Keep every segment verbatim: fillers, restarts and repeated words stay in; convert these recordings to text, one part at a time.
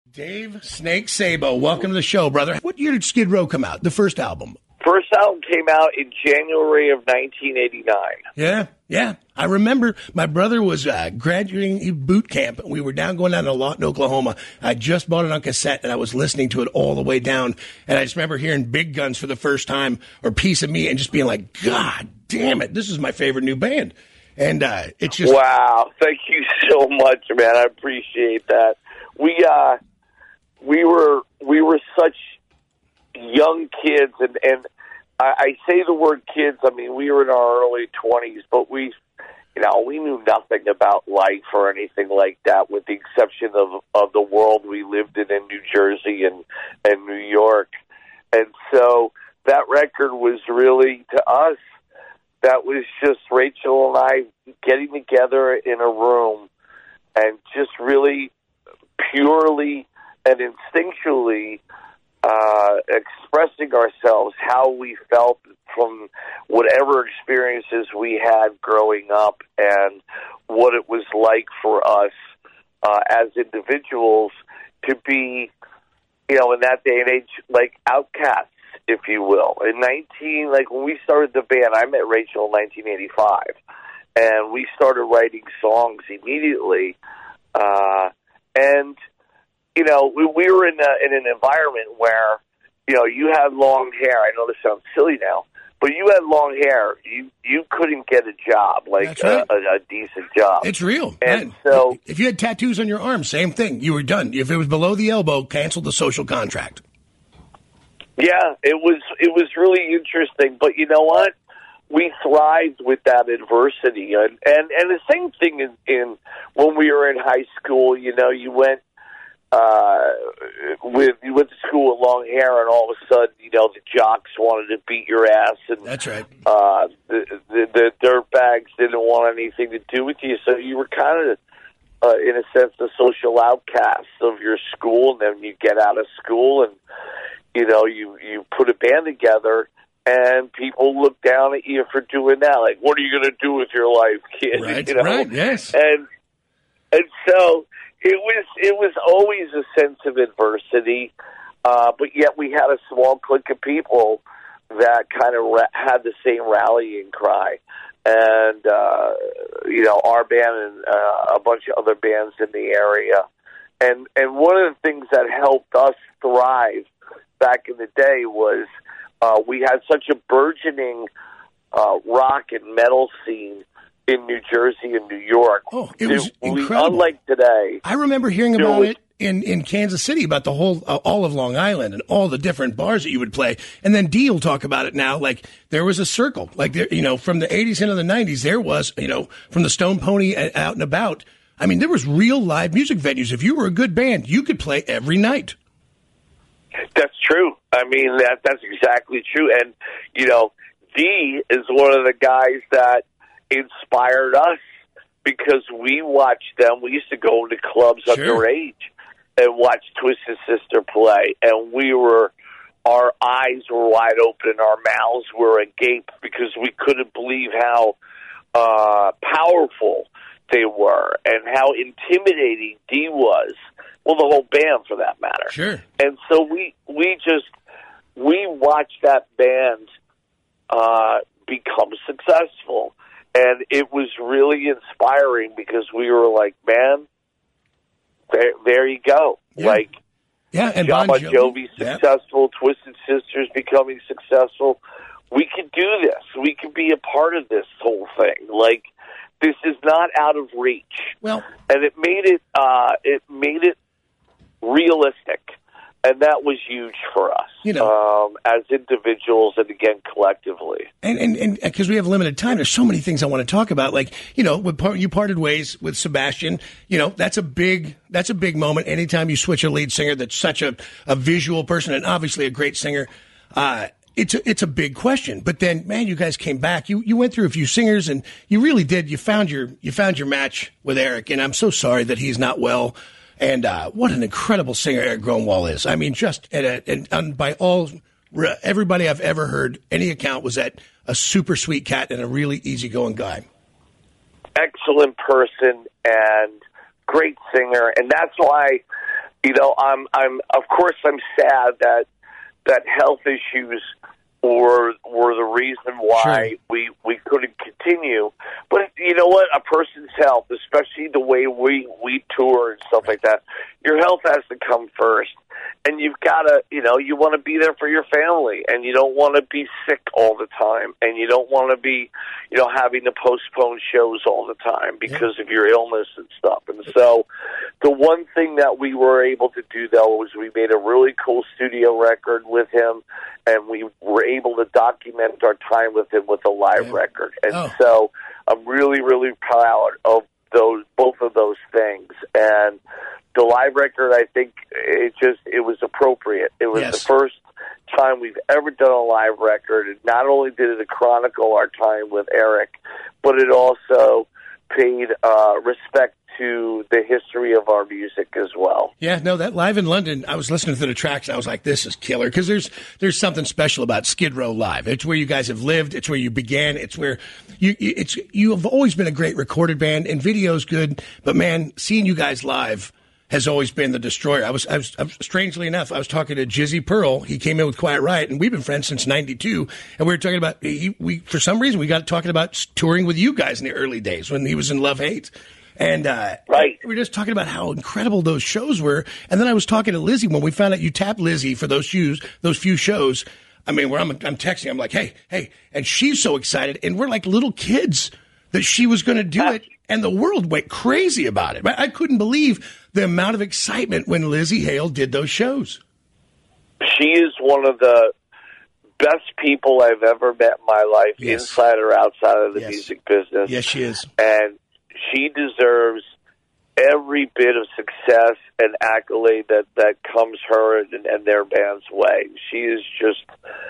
Dave Snake Sabo, welcome to the show, brother. What year did Skid Row come out, the first album? First album came out in January of nineteen eighty-nine. Yeah, yeah. I remember my brother was uh, graduating boot camp. We were down going down to Lawton, Oklahoma. I just bought it on cassette, and I was listening to it all the way down. And I just remember hearing Big Guns for the first time, or Piece of Me, and just being like, God damn it, this is my favorite new band. And uh, it's just... Wow, thank you so much, man. I appreciate that. We... uh. We were we were such young kids, and, and I, I say the word kids. I mean, we were in our early twenties, but we, you know, we knew nothing about life or anything like that, with the exception of of the world we lived in in New Jersey and and New York. And so that record was really, to us, that was just Rachel and I getting together in a room and just really purely and instinctually uh, expressing ourselves, how we felt from whatever experiences we had growing up, and what it was like for us uh, as individuals to be, you know, in that day and age, like outcasts, if you will. In nineteen, like when we started the band, I met Rachel in nineteen eighty-five, and we started writing songs immediately, uh, and you know, we, we were in, a, in an environment where, you know, you had long hair. I know this sounds silly now, but you had long hair. You you couldn't get a job, like right. a, a, a decent job. It's real. And Man, so, if you had tattoos on your arm, same thing. You were done. If it was below the elbow, cancel the social contract. Yeah, it was it was really interesting. But you know what? We thrived with that adversity, and and, and the same thing in, in when we were in high school. You know, you went. Uh, with you went to school with long hair, and all of a sudden, you know, the jocks wanted to beat your ass, and that's right. Uh, the, the the dirtbags didn't want anything to do with you, so you were kind of, uh, in a sense, the social outcast of your school. And then you get out of school, and you know, you you put a band together, and people look down at you for doing that. Like, what are you going to do with your life, kid? Right, you know? right, yes, and and so. It was it was always a sense of adversity, uh, but yet we had a small clique of people that kind of ra- had the same rallying cry. And, uh, you know, our band and uh, a bunch of other bands in the area. And, and one of the things that helped us thrive back in the day was uh, we had such a burgeoning uh, rock and metal scene in New Jersey and New York. Oh, it was it, incredible. We, unlike today. I remember hearing about was, it in, in Kansas City, about the whole, uh, all of Long Island and all the different bars that you would play. And then Dee will talk about it now. Like, there was a circle. Like, there, you know, from the eighties into the nineties, there was, you know, from the Stone Pony out and about. I mean, there was real live music venues. If you were a good band, you could play every night. That's true. I mean, that that's exactly true. And, you know, Dee is one of the guys that inspired us, because we watched them. We used to go into clubs sure. underage and watch Twisted Sister play, and we were, our eyes were wide open and our mouths were agape, because we couldn't believe how uh, powerful they were and how intimidating Dee was. Well, the whole band, for that matter. Sure. And so we we just we watched that band uh, become successful. And it was really inspiring, because we were like, man, there, there you go. Yeah. Like, yeah, and John Bon Jovi, Jovi successful, yeah. Twisted Sisters becoming successful. We could do this. We could be a part of this whole thing. Like, this is not out of reach. Well, and it made it, uh, it made it realistic. And that was huge for us, you know, um, as individuals and, again, collectively. And and and because we have limited time, there's so many things I want to talk about. Like, you know, with part, you parted ways with Sebastian. You know, that's a big that's a big moment. Anytime you switch a lead singer that's such a, a visual person and obviously a great singer, uh, it's a, it's a big question. But then, man, you guys came back. You you went through a few singers, and you really did. You found your you found your match with Eric. And I'm so sorry that he's not well. And uh, what an incredible singer Eric Grönwall is. I mean, just at a, and, and by all, everybody I've ever heard, any account, was that a super sweet cat and a really easygoing guy. Excellent person and great singer. And that's why you know, I'm, I'm, of course, I'm sad that that health issues were were the reason why Sure. we we couldn't continue. But you know what? A person's health, especially the way we we tour and stuff like that, your health has to come first. And you've got to, you know, you want to be there for your family, and you don't want to be sick all the time, and you don't want to be, you know, having to postpone shows all the time because yeah. of your illness and stuff. And so the one thing that we were able to do, though, was we made a really cool studio record with him, and we were able to document our time with him with a live yeah. record. And oh. so I'm really, really proud of those, both of those things. And the live record, I think it just, it was appropriate. It was yes. the first time we've ever done a live record. And not only did it chronicle our time with Eric, but it also paid uh, respect to the history of our music as well. Yeah, no, that live in London, I was listening to the tracks, and I was like, this is killer, because there's there's something special about Skid Row Live. It's where you guys have lived. It's where you began. It's where you it's you have always been a great recorded band, and video's good, but, man, seeing you guys live has always been the destroyer. I was, I was, I was, strangely enough, I was talking to Jizzy Pearl. He came in with Quiet Riot, and we've been friends since ninety-two. And we were talking about, he, we for some reason, we got talking about touring with you guys in the early days when he was in Love Hate. And uh, right. we were just talking about how incredible those shows were. And then I was talking to Lizzie when we found out you tapped Lizzie for those shoes, those few shows. I mean, where I'm, I'm texting, I'm like, hey, hey. And she's so excited. And we're like little kids that she was going to do it. And the world went crazy about it. I couldn't believe the amount of excitement when Lizzie Hale did those shows. She is one of the best people I've ever met in my life, yes. inside or outside of the yes. music business. Yes, she is. And she deserves every bit of success and accolade that, that comes her and, and their band's way. She is just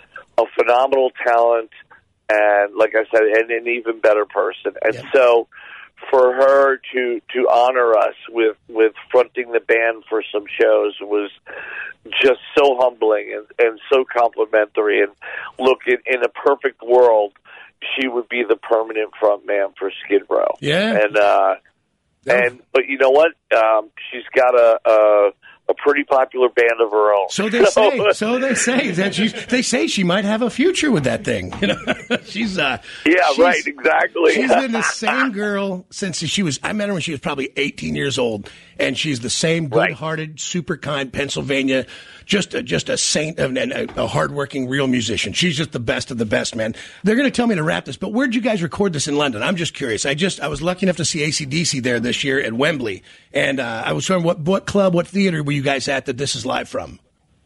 a phenomenal talent and, like I said, and an even better person. And yep. so for her to, to honor us with, with fronting the band for some shows was just so humbling and, and so complimentary. And look, in, in a perfect world, she would be the permanent front man for Skid Row. Yeah. And, uh, and, but you know what? Um, she's got a, a, a pretty popular band of her own. So they so, say. So they say that she's. They say she might have a future with that thing. You know, she's. Uh, yeah, she's, right. Exactly. She's been the same girl since she was. I met her when she was probably eighteen years old, and she's the same good-hearted, right. super kind Pennsylvania. Just a, just a saint and a, a hardworking, real musician. She's just the best of the best, man. They're going to tell me to wrap this, but where'd you guys record this in London? I'm just curious. I just I was lucky enough to see A C D C there this year at Wembley, and uh, I was wondering what what club, what theater were you guys at that this is live from?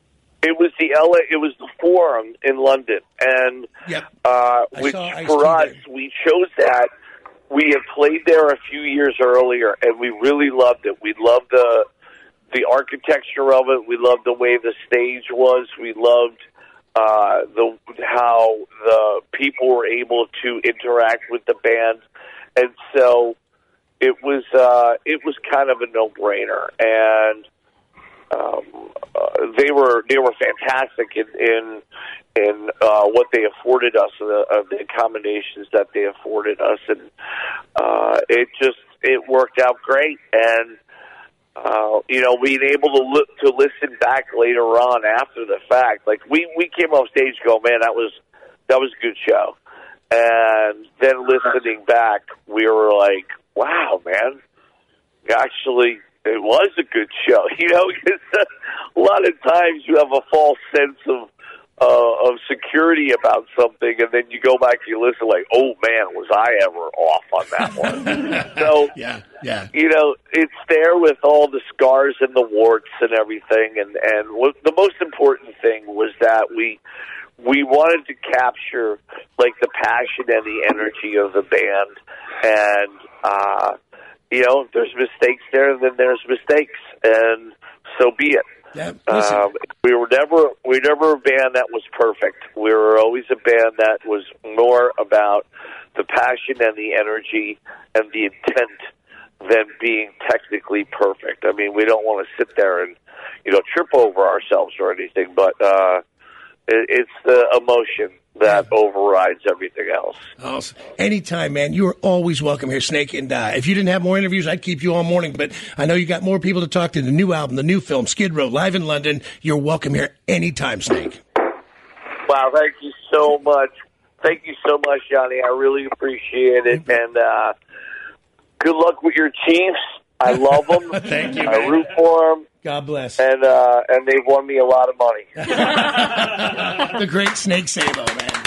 It was the L A. It was the Forum in London, and yep. uh, which for us there. We chose that. We had played there a few years earlier, and we really loved it. We loved the. The architecture of it, we loved the way the stage was. We loved uh, the how the people were able to interact with the band, and so it was uh, it was kind of a no brainer. And um, uh, they were they were fantastic in in, in uh, what they afforded us, the, uh, the accommodations that they afforded us, and uh, it just it worked out great. And Uh, you know, being able to look, to listen back later on after the fact, like we, we came off stage going, man, that was that was a good show, and then listening back, we were like, wow, man, actually, it was a good show. You know, because a lot of times you have a false sense of uh, of security about something, and then you go back and you listen, like, oh man, was I ever off on that one? So, yeah, yeah, you know, it's there with all the scars and the warts and everything, and and what, the most important thing was that we we wanted to capture like the passion and the energy of the band, and uh, you know, if there's mistakes there, then there's mistakes, and so be it. Yeah, um, we were never we were never a band that was perfect. We were always a band that was more about the passion and the energy and the intent than being technically perfect. I mean, we don't want to sit there and, you know, trip over ourselves or anything, but uh, it, it's the emotion that overrides everything else. Awesome. Anytime, man. You are always welcome here, Snake. And uh, if you didn't have more interviews, I'd keep you all morning. But I know you got more people to talk to. The new album, the new film, Skid Row, live in London. You're welcome here anytime, Snake. Wow, thank you so much. Thank you so much, Johnny. I really appreciate it. And uh, good luck with your Chiefs. I love them. Thank you, I man. root for them. God bless. And, uh, and they've won me a lot of money. The great Snake Sabo, man.